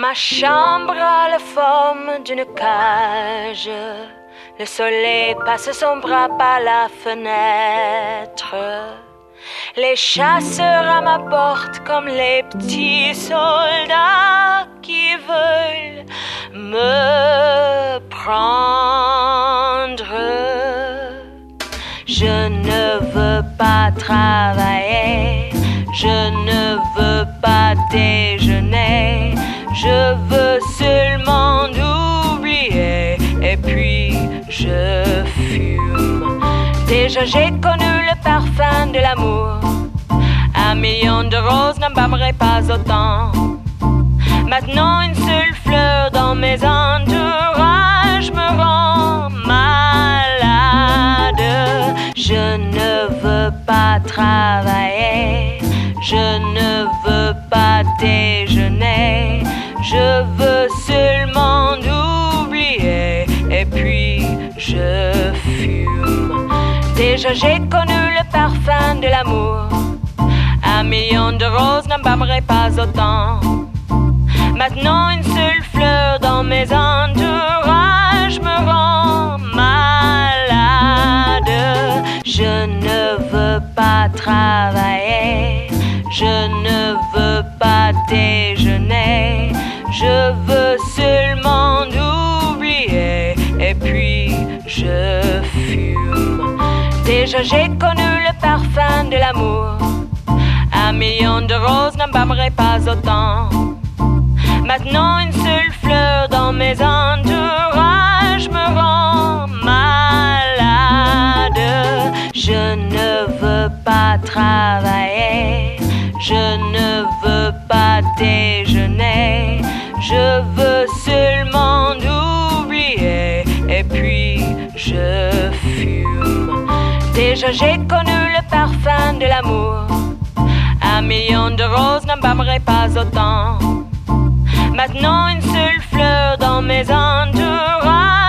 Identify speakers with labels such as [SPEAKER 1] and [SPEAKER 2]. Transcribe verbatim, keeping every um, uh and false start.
[SPEAKER 1] Ma chambre a la forme d'une cage. Le soleil passe son bras par la fenêtre. Les chasseurs à ma porte comme les petits soldats qui veulent me prendre. Je ne veux pas travailler, je ne veux pas déjeuner, je veux seulement oublier et puis je fume. Déjà j'ai connu le parfum de l'amour, un million de roses n'embaumerait pas autant. Maintenant une seule fleur dans mes entourages me rend malade. Je ne veux pas travailler, je ne veux pas déjeuner, je veux seulement oublier et puis je fume. Déjà j'ai connu le parfum de l'amour, un million de roses n'embaumerait pas autant. Maintenant une seule fleur dans mes entourages me rend malade. Je ne veux pas travailler, je ne veux pas déjeuner, je veux seulement oublier et puis je fume. Déjà j'ai connu le parfum de l'amour, un million de roses n'embaumerait pas autant. Maintenant une seule fleur dans mes entourages me rend malade. Je ne veux pas travailler, je ne veux pas déjeuner, je veux seulement oublier et puis je fume. Déjà j'ai connu le parfum de l'amour, un million de roses n'embaumerait pas autant. Maintenant une seule fleur dans mes entourages